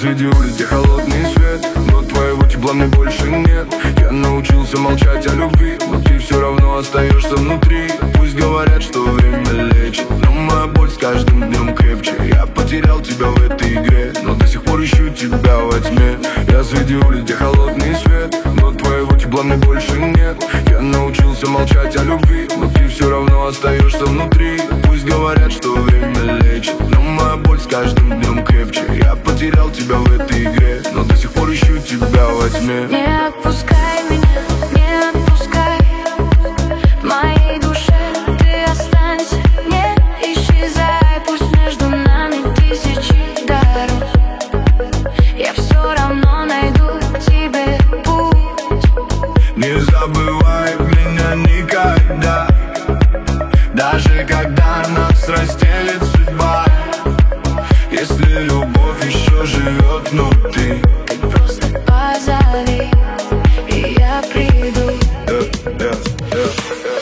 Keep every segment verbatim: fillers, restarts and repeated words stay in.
среди улиц, где холодный свет, но твоего тепла мне больше нет. Я научился молчать о любви, но ты все равно остаешься внутри. Пусть говорят, что время лечит, но моя боль с каждым днем крепче. Я потерял тебя в этой игре, но до сих пор ищу тебя во тьме. Я среди улиц, где холодный свет, но твоего тепла мне больше нет. Я научился молчать о любви, но ты все равно остаешься внутри. Пусть говорят, что время лечит, но моя боль с каждым днем крепче. Я потерял тебя в этой игре, но до сих пор ищу тебя во тьме. Не отпускай меня, не отпускай. В моей душе ты останься, не исчезай. Пусть между нами тысячи дорог, я все равно найду тебе путь. Не забывай меня никогда, даже когда нас разделит судьба. Если любовь еще живет внутри, ты просто позови, и я приду. yeah, yeah, yeah, yeah.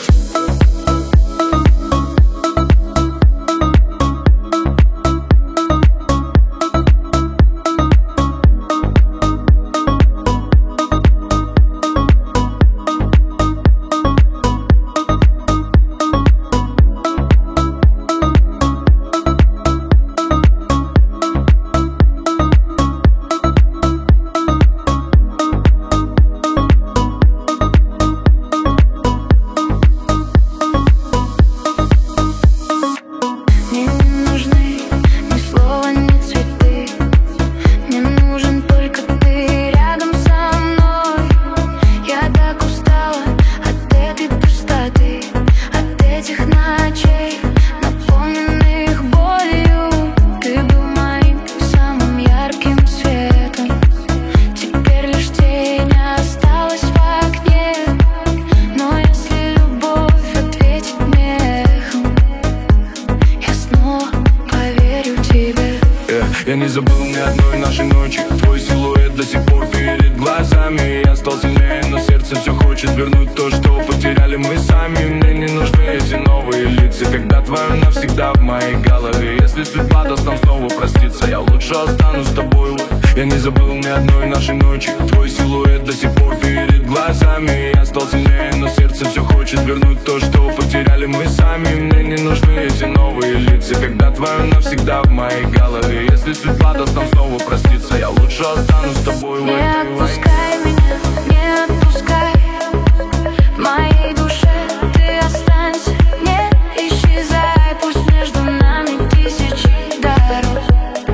Я не забыл ни одной нашей ночи, твой силуэт до сих пор перед глазами. Я стал сильнее, но сердце все хочет вернуть то, что потеряли мы сами. Мне не нужны эти новые лица, когда твое навсегда в моей голове. Если судьба даст нам снова проститься, я лучше останусь с тобой. Я не забыл ни одной нашей ночи, твой силуэт до сих пор перед глазами. Я стал сильнее, но сердце все хочет вернуть то, что потеряли мы сами. Мне не нужны эти новые лица, когда твое навсегда в моей голове. Если судьба даст нам снова проститься, я лучше останусь с тобой в этой войне. Не отпускай меня, не отпускай. В моей душе ты останься, не исчезай. Пусть между нами тысячи дорог,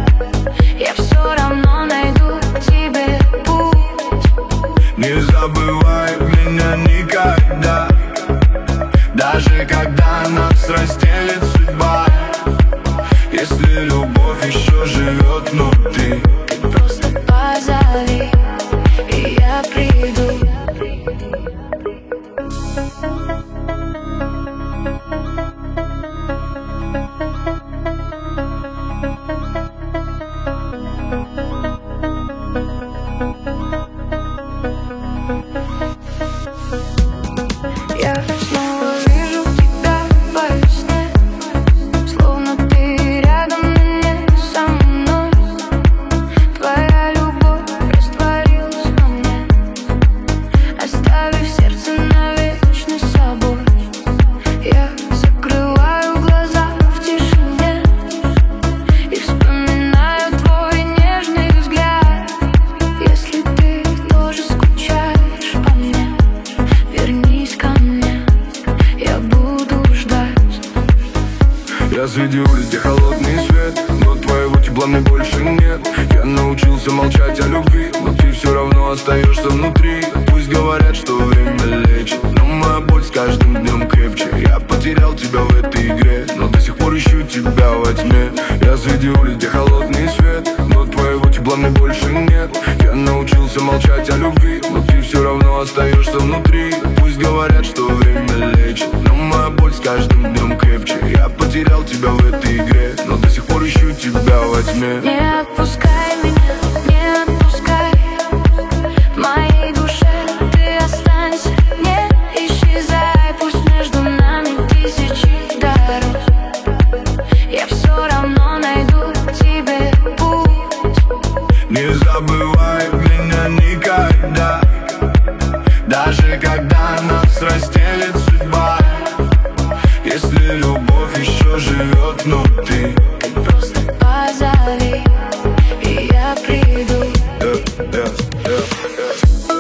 я все равно найду тебе путь. Не забывай меня никогда, даже когда нас разделит судьба. Если любовь еще живет внутри, ты просто позови, и я приду. Я снова вижу тебя во сне, словно ты рядом, не со мной. Твоя любовь растворилась во мне, оставив сердце навечно с собой. Я закрываю глаза в тишине и вспоминаю твой нежный взгляд. Если ты тоже скучаешь по мне, вернись ко мне, я буду ждать. Я среди улиц, где холодный свет, но твоего тепла мне больше нет. Я научился молчать о любви, но ты все равно остаешься внутри. Пусть говорят, что время лечит, но моя боль с каждым днем крепче. Я потерял тебя в этой игре, но до сих пор ищу тебя во тьме. Я среди улиц, где холодный свет, но твоего тепла мне больше нет. Я научился молчать о любви, но ты все равно остаешься внутри. Пусть говорят, что время лечит, но моя боль с каждым днем крепче. Я потерял тебя в этой игре, но до сих пор ищу тебя во тьме. Не отпускай меня, не отпускай. В моей душе ты останься, не исчезай. Пусть между нами тысячи дорог, я все равно найду тебе путь. Не внутри. Ты просто позови, и я приду. Yeah, yeah, yeah, yeah.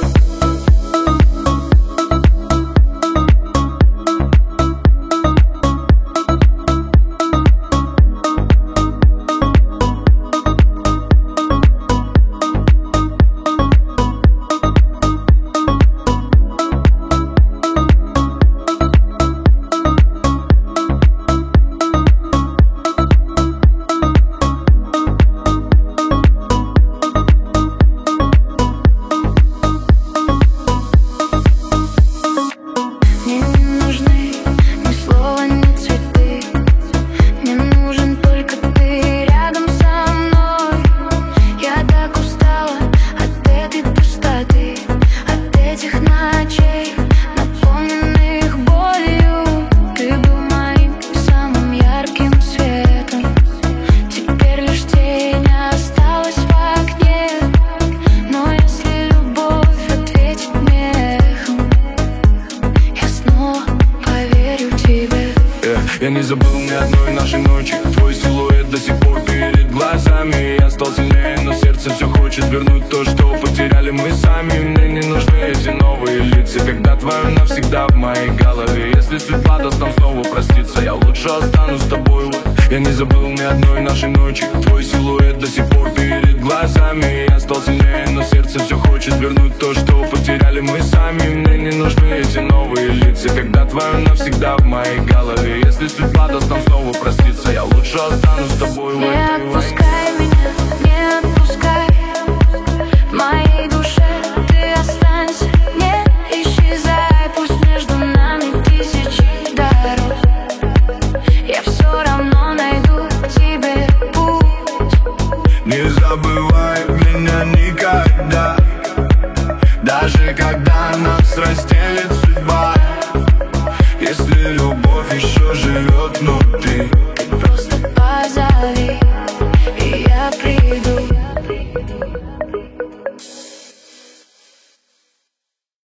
Я не забыл ни одной нашей ночи. Твой силуэт до сих пор перед глазами. Я стал сильнее, но сердце все хочет вернуть то, что потеряли мы сами. Мне не нужны эти новые лица, когда твое навсегда в моей голове. Если судьба даст нам снова проститься, я лучше останусь с тобой. Вот. Я не забыл ни одной нашей ночи. Твой силуэт до сих пор перед глазами. Я стал сильнее, но сердце все хочет вернуть то, что потеряли мы сами. Мне не нужны эти новые лица, когда твое навсегда в моей голове. Если судьба даст нам снова проститься, я лучше останусь с тобой. Не отпускай меня, не отпускай. В моей душе ты останься, не исчезай. Пусть между нами тысячи дорог, я все равно найду тебе путь. Не забывай меня никогда, даже когда